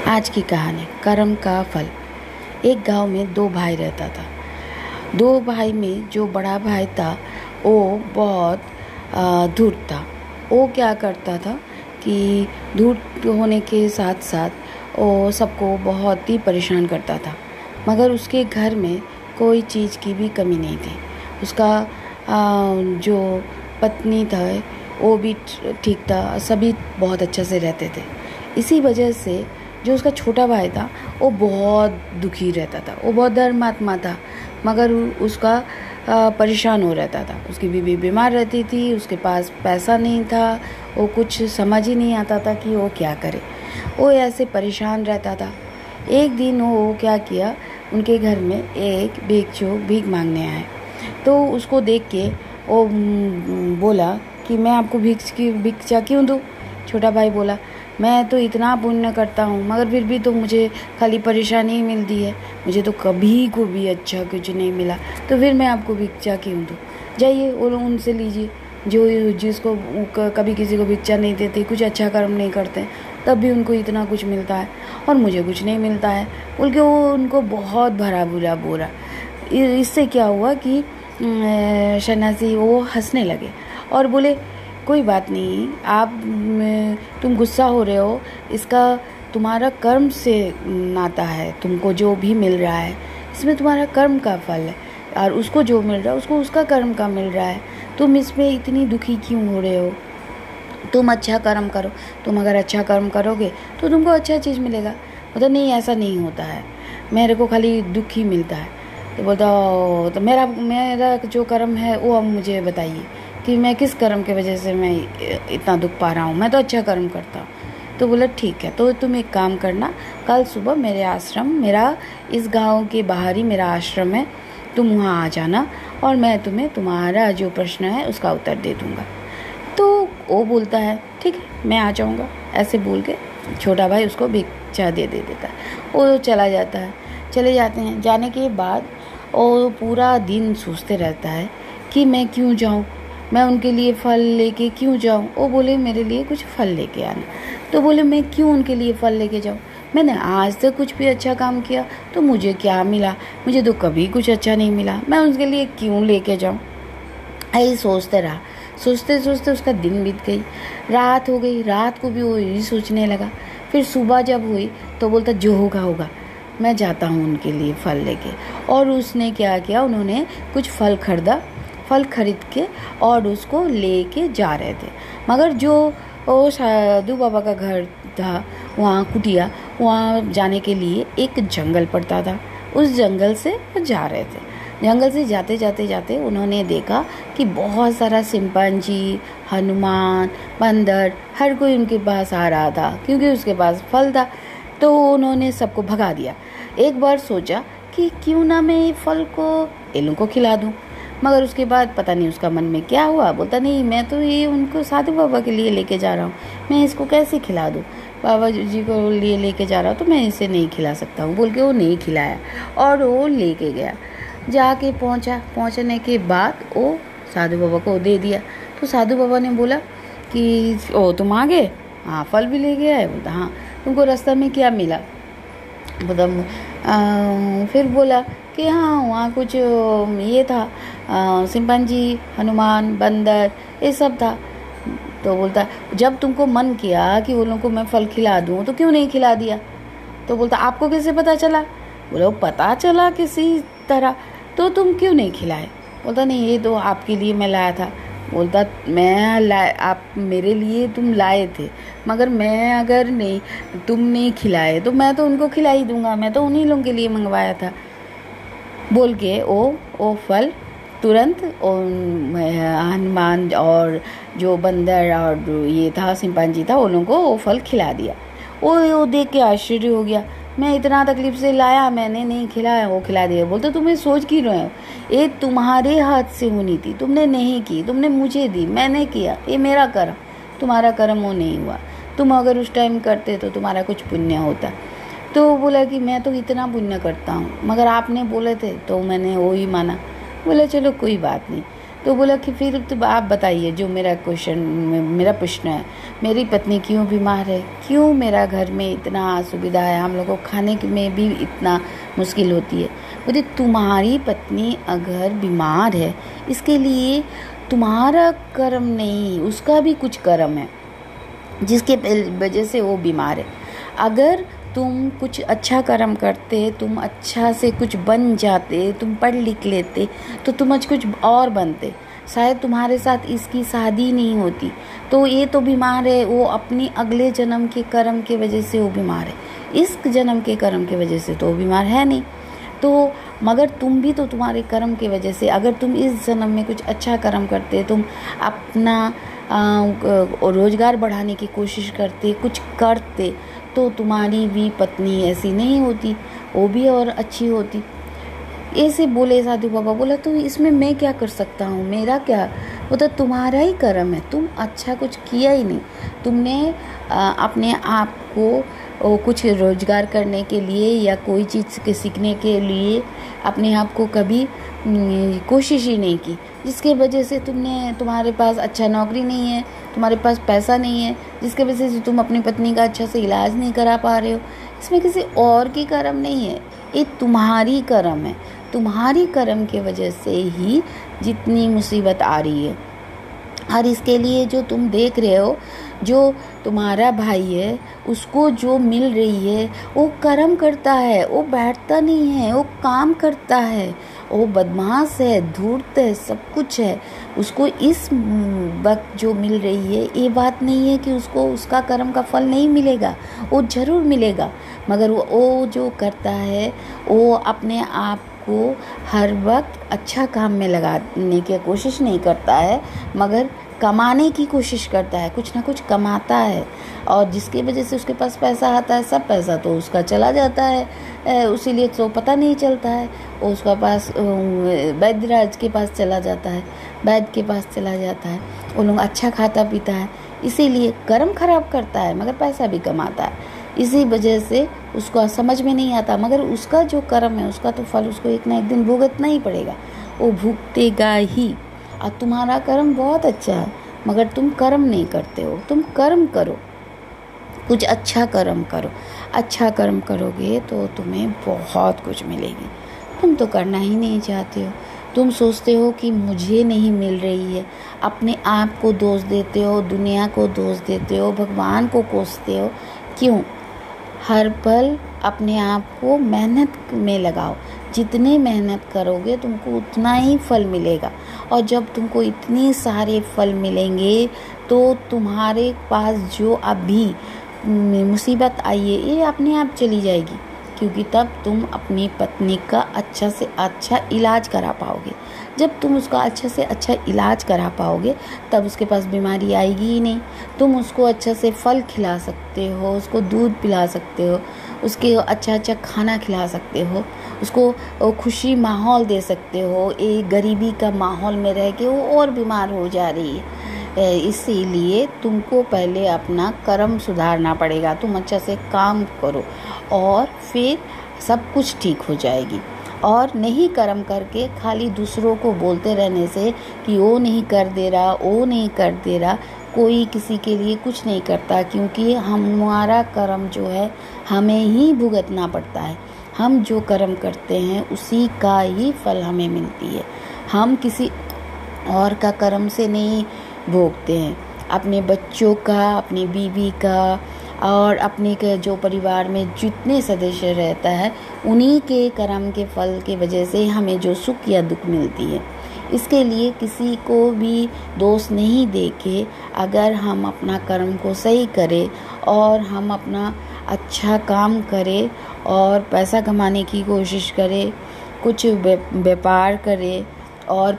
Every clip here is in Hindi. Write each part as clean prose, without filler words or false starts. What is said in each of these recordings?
आज की कहानी कर्म का फल। एक गांव में दो भाई रहता था। दो भाई में जो बड़ा भाई था वो बहुत धूर्त था। वो क्या करता था कि धूर्त होने के साथ साथ वो सबको बहुत ही परेशान करता था, मगर उसके घर में कोई चीज़ की भी कमी नहीं थी। उसका जो पत्नी था वो भी ठीक था, सभी बहुत अच्छे से रहते थे। इसी वजह से जो उसका छोटा भाई था वो बहुत दुखी रहता था। वो बहुत धर्मात्मा था, मगर उसका परेशान हो रहता था। उसकी बीवी बीमार रहती थी, उसके पास पैसा नहीं था, वो कुछ समझ ही नहीं आता था कि वो क्या करे। वो ऐसे परेशान रहता था। एक दिन वो क्या किया, उनके घर में एक भिक्षु भीख मांगने आए, तो उसको देख के वो बोला कि मैं आपको भिक्षा क्यों दूँ। छोटा भाई बोला, मैं तो इतना पुण्य करता हूँ मगर फिर भी तो मुझे खाली परेशानी ही मिलती है, मुझे तो कभी को भी अच्छा कुछ नहीं मिला, तो फिर मैं आपको भिक्षा क्यों दूँ। जाइए और उनसे लीजिए जो जिसको कभी किसी को भिक्षा नहीं देते, कुछ अच्छा कर्म नहीं करते, तब भी उनको इतना कुछ मिलता है और मुझे कुछ नहीं मिलता है बोल के वो उनको बहुत भरा बुरा बोला। इससे क्या हुआ कि सन्यासी वो हंसने लगे और बोले, कोई बात नहीं, तुम गुस्सा हो रहे हो, इसका तुम्हारा कर्म से नाता है। तुमको जो भी मिल रहा है इसमें तुम्हारा कर्म का फल है, और उसको जो मिल रहा है उसको उसका कर्म का मिल रहा है। तुम इसमें इतनी दुखी क्यों हो रहे हो? तुम अच्छा कर्म करो, तुम अगर अच्छा कर्म करोगे तो तुमको अच्छा चीज़ मिलेगा। मतलब नहीं, ऐसा नहीं होता है, मेरे को खाली दुख ही मिलता है। तो बोलता, तो मेरा जो कर्म है वो अब मुझे बताइए कि मैं किस कर्म की वजह से मैं इतना दुख पा रहा हूँ। मैं तो अच्छा कर्म करता हूँ। तो बोला ठीक है, तो तुम एक काम करना, कल सुबह मेरे आश्रम, मेरा इस गांव के बाहर ही मेरा आश्रम है, तुम वहाँ आ जाना और मैं तुम्हें तुम्हारा जो प्रश्न है उसका उत्तर दे दूँगा। तो वो बोलता है ठीक है, मैं आ जाऊँगा। ऐसे बोल के छोटा भाई उसको भिक्षा दे देता है। वो चला जाता है। चले जाते हैं। जाने के बाद वो पूरा दिन सोचते रहता है कि मैं क्यों जाऊँ, मैं उनके लिए फल लेके क्यों जाऊँ। वो बोले मेरे लिए कुछ फल लेके आना। तो बोले मैं क्यों उनके लिए फल लेके जाऊँ, मैंने आज तक कुछ भी अच्छा काम किया तो मुझे क्या मिला, मुझे तो कभी कुछ अच्छा नहीं मिला, मैं उनके लिए क्यों लेके जाऊँ। यही सोचते रहा। सोचते सोचते उसका दिन बीत गई, रात हो गई। रात को भी वो यही सोचने लगा। फिर सुबह जब हुई तो बोलता जो होगा होगा, मैं जाता हूँ उनके लिए फल लेके। और उसने क्या किया, उन्होंने कुछ फल खरीद के और उसको लेके जा रहे थे। मगर जो वो साधु बाबा का घर था, वहाँ कुटिया, वहाँ जाने के लिए एक जंगल पड़ता था। उस जंगल से वो जा रहे थे। जंगल से जाते उन्होंने देखा कि बहुत सारा चिंपांजी, हनुमान, बंदर, हर कोई उनके पास आ रहा था, क्योंकि उसके पास फल था। तो उन्होंने सबको भगा दिया। एक बार सोचा कि क्यों ना मैं ये फल को एलों को खिला दूं, मगर उसके बाद पता नहीं उसका मन में क्या हुआ। बोलता नहीं, मैं तो ये उनको साधु बाबा के लिए लेके जा रहा हूँ, मैं इसको कैसे खिला दूँ, बाबा जी को लिए लेके जा रहा हूँ तो मैं इसे नहीं खिला सकता हूँ बोल के वो नहीं खिलाया और वो लेके गया। जाके पहुँचने के बाद वो साधु बाबा को दे दिया। तो साधु बाबा ने बोला कि ओ तुम आ गए, हाँ फल भी ले गया है। बोलता हाँ, तुमको रास्ता में क्या मिला। फिर बोला कि हाँ वहाँ कुछ ये था, चिंपांजी, हनुमान, बंदर, ये सब था। तो बोलता जब तुमको मन किया कि उन लोगों को मैं फल खिला दूँ तो क्यों नहीं खिला दिया। तो बोलता आपको कैसे पता चला। बोला पता चला किसी तरह, तो तुम क्यों नहीं खिलाए। बोलता नहीं, ये तो आपके लिए मैं लाया था। बोलता आप मेरे लिए तुम लाए थे, मगर मैं अगर नहीं, तुम नहीं खिलाए तो मैं तो उनको खिला ही दूंगा, मैं तो उन्हीं लोगों के लिए मंगवाया था बोल के वो फल तुरंत हनुमान और जो बंदर और ये था चिंपांजी था, उन लोगों को वो फल खिला दिया। वो देख के आश्चर्य हो गया, मैं इतना तकलीफ से लाया, मैंने नहीं खिलाया, वो खिला दिया। बोलते तुम्हें सोच क्यों रहे हो, ये तुम्हारे हाथ से होनी थी, तुमने नहीं की, तुमने मुझे दी, मैंने किया, ये मेरा कर्म, तुम्हारा कर्म वो नहीं हुआ। तुम अगर उस टाइम करते तो तुम्हारा कुछ पुण्य होता। तो बोला कि मैं तो इतना पुण्य करता हूँ, मगर आपने बोले थे तो मैंने वो ही माना। बोला चलो कोई बात नहीं। तो बोला कि फिर तो आप बताइए, जो मेरा प्रश्न है, मेरी पत्नी क्यों बीमार है, क्यों मेरा घर में इतना असुविधा है, हम लोगों को खाने में भी इतना मुश्किल होती है। बोले तुम्हारी पत्नी अगर बीमार है इसके लिए तुम्हारा कर्म नहीं, उसका भी कुछ कर्म है जिसके वजह से वो बीमार है। अगर तुम कुछ अच्छा कर्म करते, तुम अच्छा से कुछ बन जाते, तुम पढ़ लिख लेते तो तुम आज कुछ और बनते, शायद तुम्हारे साथ इसकी शादी नहीं होती। तो ये तो बीमार है, वो अपनी अगले जन्म के कर्म के वजह से वो बीमार है, इस जन्म के कर्म के वजह से तो वो बीमार है नहीं। तो मगर तुम भी तो तुम्हारे कर्म की वजह से, अगर तुम इस जन्म में कुछ अच्छा कर्म करते, तुम अपना रोजगार बढ़ाने की कोशिश करते, कुछ करते, तो तुम्हारी भी पत्नी ऐसी नहीं होती, वो भी और अच्छी होती। ऐसे बोले साधु बाबा। बोला तो इसमें मैं क्या कर सकता हूँ, मेरा क्या, वो तो तुम्हारा ही कर्म है, तुम अच्छा कुछ किया ही नहीं। तुमने अपने आप को कुछ रोजगार करने के लिए या कोई चीज़ के सीखने के लिए अपने आप को कभी कोशिश ही नहीं की, जिसके वजह से तुम्हारे पास अच्छा नौकरी नहीं है, तुम्हारे पास पैसा नहीं है, जिसके वजह से तुम अपनी पत्नी का अच्छा से इलाज नहीं करा पा रहे हो। इसमें किसी और की कर्म नहीं है, ये तुम्हारी कर्म है। तुम्हारी कर्म के वजह से ही जितनी मुसीबत आ रही है। और इसके लिए जो तुम देख रहे हो, जो तुम्हारा भाई है उसको जो मिल रही है, वो कर्म करता है, वो बैठता नहीं है, वो काम करता है, वो बदमाश है, धूर्त है, सब कुछ है। उसको इस वक्त जो मिल रही है ये बात नहीं है कि उसको उसका कर्म का फल नहीं मिलेगा, वो ज़रूर मिलेगा। मगर वो जो करता है वो अपने आप को हर वक्त अच्छा काम में लगाने की कोशिश नहीं करता है, मगर कमाने की कोशिश करता है, कुछ ना कुछ कमाता है। और जिसकी वजह से उसके पास पैसा आता है, सब पैसा तो उसका चला जाता है, उसीलिए तो पता नहीं चलता है। उसका पास वैद्यराज के पास चला जाता है, वैद्य के पास चला जाता है, वो लोग अच्छा खाता पीता है, इसीलिए कर्म खराब करता है मगर पैसा भी कमाता है। इसी वजह से उसको समझ में नहीं आता, मगर उसका जो कर्म है उसका तो फल उसको एक ना एक दिन भुगतना ही पड़ेगा, वो भुगतेगा ही। और तुम्हारा कर्म बहुत अच्छा है मगर तुम कर्म नहीं करते हो। तुम कर्म करो, कुछ अच्छा कर्म करो, अच्छा कर्म करोगे तो तुम्हें बहुत कुछ मिलेगी। तुम तो करना ही नहीं चाहते हो, तुम सोचते हो कि मुझे नहीं मिल रही है, अपने आप को दोष देते हो, दुनिया को दोष देते हो, भगवान को कोसते हो। क्यों? हर पल अपने आप को मेहनत में लगाओ, जितने मेहनत करोगे तुमको उतना ही फल मिलेगा। और जब तुमको इतने सारे फल मिलेंगे तो तुम्हारे पास जो अभी मुसीबत आई है ये अपने आप चली जाएगी, क्योंकि तब तुम अपनी पत्नी का अच्छा से अच्छा इलाज करा पाओगे। जब तुम उसका अच्छा से अच्छा इलाज करा पाओगे तब उसके पास बीमारी आएगी ही नहीं। तुम उसको अच्छा से फल खिला सकते हो, उसको दूध पिला सकते हो, उसके अच्छा अच्छा खाना खिला सकते हो, उसको खुशी माहौल दे सकते हो। एक गरीबी का माहौल में रह के वो और बीमार हो जा रही है। इसीलिए तुमको पहले अपना कर्म सुधारना पड़ेगा। तुम अच्छा से काम करो और फिर सब कुछ ठीक हो जाएगी। और नहीं कर्म करके खाली दूसरों को बोलते रहने से कि वो नहीं कर दे रहा, वो नहीं कर दे रहा, कोई किसी के लिए कुछ नहीं करता, क्योंकि हमारा कर्म जो है हमें ही भुगतना पड़ता है। हम जो कर्म करते हैं उसी का ही फल हमें मिलती है। हम किसी और का कर्म से नहीं भोगते हैं, अपने बच्चों का, अपनी बीवी का और अपने के जो परिवार में जितने सदस्य रहता है उन्हीं के कर्म के फल के वजह से हमें जो सुख या दुख मिलती है। इसके लिए किसी को भी दोष नहीं देके अगर हम अपना कर्म को सही करें और हम अपना अच्छा काम करें और पैसा कमाने की कोशिश करें, कुछ व्यापार करें और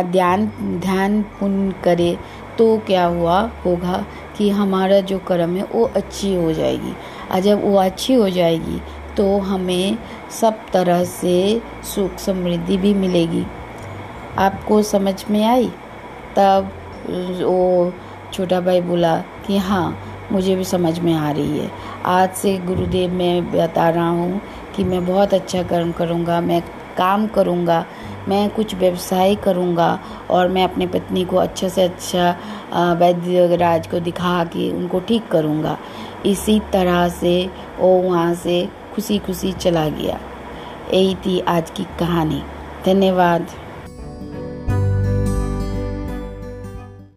ध्यान पुण्य करें, तो क्या होगा कि हमारा जो कर्म है वो अच्छी हो जाएगी। और जब वो अच्छी हो जाएगी तो हमें सब तरह से सुख समृद्धि भी मिलेगी। आपको समझ में आई? तब वो छोटा भाई बोला कि हाँ, मुझे भी समझ में आ रही है। आज से गुरुदेव मैं बता रहा हूँ कि मैं बहुत अच्छा कर्म करूँगा, मैं काम करूँगा मैं कुछ व्यवसाय करूँगा और मैं अपने पत्नी को अच्छा से अच्छा वैद्यराज को दिखा के उनको ठीक करूँगा। इसी तरह से वो वहाँ से खुशी खुशी चला गया। यही थी आज की कहानी। धन्यवाद।